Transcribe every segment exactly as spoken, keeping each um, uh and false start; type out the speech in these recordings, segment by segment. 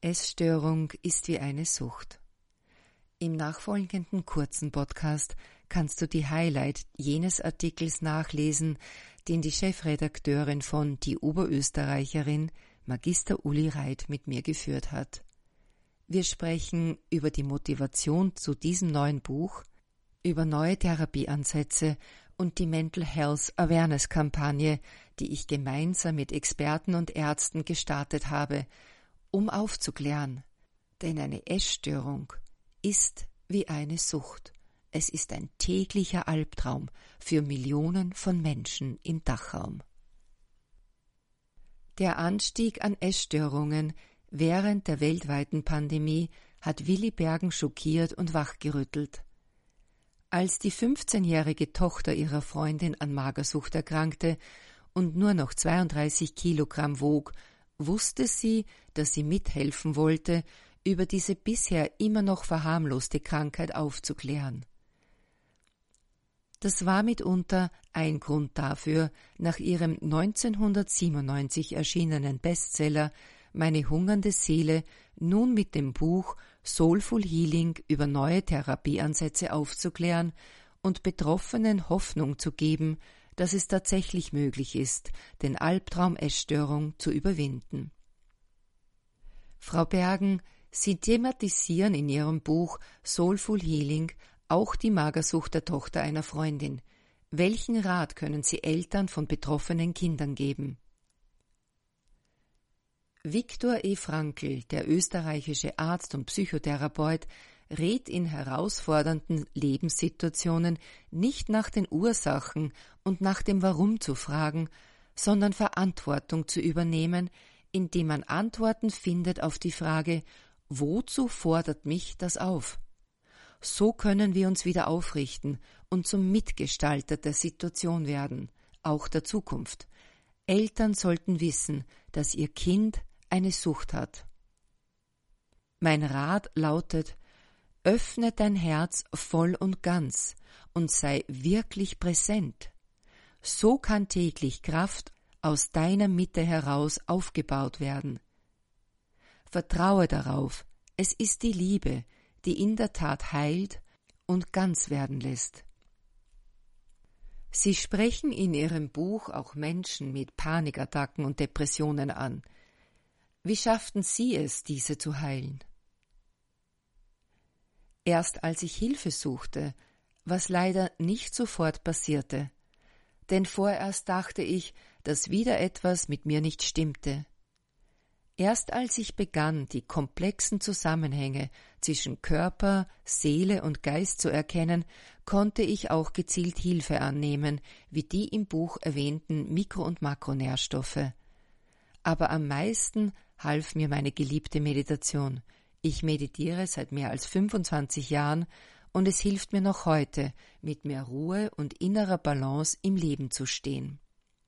Essstörung ist wie eine Sucht. Im nachfolgenden kurzen Podcast kannst du die Highlight jenes Artikels nachlesen, den die Chefredakteurin von Die Oberösterreicherin, Magister Uli Reit, mit mir geführt hat. Wir sprechen über die Motivation zu diesem neuen Buch, über neue Therapieansätze und die Mental Health Awareness Kampagne, die ich gemeinsam mit Experten und Ärzten gestartet habe, um aufzuklären. Denn eine Essstörung ist wie eine Sucht. Es ist ein täglicher Albtraum für Millionen von Menschen im Dachraum. Der Anstieg an Essstörungen während der weltweiten Pandemie hat Willi Bergen schockiert und wachgerüttelt. Als die fünfzehnjährige Tochter ihrer Freundin an Magersucht erkrankte und nur noch zweiunddreißig Kilogramm wog, wusste sie, dass sie mithelfen wollte, über diese bisher immer noch verharmloste Krankheit aufzuklären. Das war mitunter ein Grund dafür, nach ihrem neunzehnhundertsiebenundneunzig erschienenen Bestseller Meine hungernde Seele nun mit dem Buch Soulful Healing über neue Therapieansätze aufzuklären und Betroffenen Hoffnung zu geben, dass es tatsächlich möglich ist, den Albtraum Essstörung zu überwinden. Frau Bergen, Sie thematisieren in Ihrem Buch Soulful Healing auch die Magersucht der Tochter einer Freundin. Welchen Rat können Sie Eltern von betroffenen Kindern geben? Viktor E. Frankl, der österreichische Arzt und Psychotherapeut, rät in herausfordernden Lebenssituationen nicht nach den Ursachen und nach dem Warum zu fragen, sondern Verantwortung zu übernehmen, indem man Antworten findet auf die Frage, wozu fordert mich das auf? So können wir uns wieder aufrichten und zum Mitgestalter der Situation werden, auch der Zukunft. Eltern sollten wissen, dass ihr Kind eine Sucht hat. Mein Rat lautet: Öffne dein Herz voll und ganz und sei wirklich präsent. So kann täglich Kraft aus deiner Mitte heraus aufgebaut werden. Vertraue darauf, es ist die Liebe, die in der Tat heilt und ganz werden lässt. Sie sprechen in Ihrem Buch auch Menschen mit Panikattacken und Depressionen an. Wie schafften Sie es, diese zu heilen? Erst als ich Hilfe suchte, was leider nicht sofort passierte, denn vorerst dachte ich, dass wieder etwas mit mir nicht stimmte. Erst als ich begann, die komplexen Zusammenhänge zwischen Körper, Seele und Geist zu erkennen, konnte ich auch gezielt Hilfe annehmen, wie die im Buch erwähnten Mikro- und Makronährstoffe. Aber am meisten half mir meine geliebte Meditation. Ich meditiere seit mehr als fünfundzwanzig Jahren und es hilft mir noch heute, mit mehr Ruhe und innerer Balance im Leben zu stehen.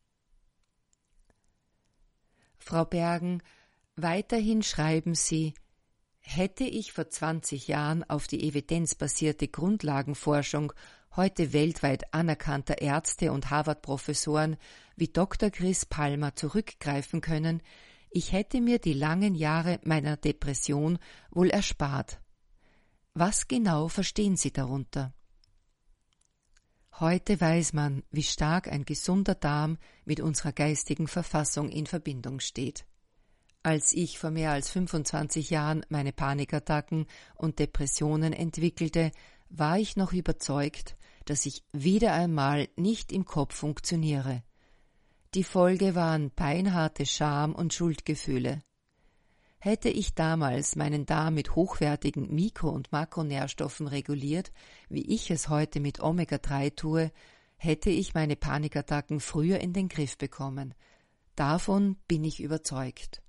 Frau Bergen, weiterhin schreiben Sie: Hätte ich vor zwanzig Jahren auf die evidenzbasierte Grundlagenforschung heute weltweit anerkannter Ärzte und Harvard-Professoren wie Doktor Chris Palmer zurückgreifen können, ich hätte mir die langen Jahre meiner Depression wohl erspart. Was genau verstehen Sie darunter? Heute weiß man, wie stark ein gesunder Darm mit unserer geistigen Verfassung in Verbindung steht. Als ich vor mehr als fünfundzwanzig Jahren meine Panikattacken und Depressionen entwickelte, war ich noch überzeugt, dass ich wieder einmal nicht im Kopf funktioniere. Die Folge waren beinharte Scham- und Schuldgefühle. Hätte ich damals meinen Darm mit hochwertigen Mikro- und Makronährstoffen reguliert, wie ich es heute mit Omega drei tue, hätte ich meine Panikattacken früher in den Griff bekommen. Davon bin ich überzeugt.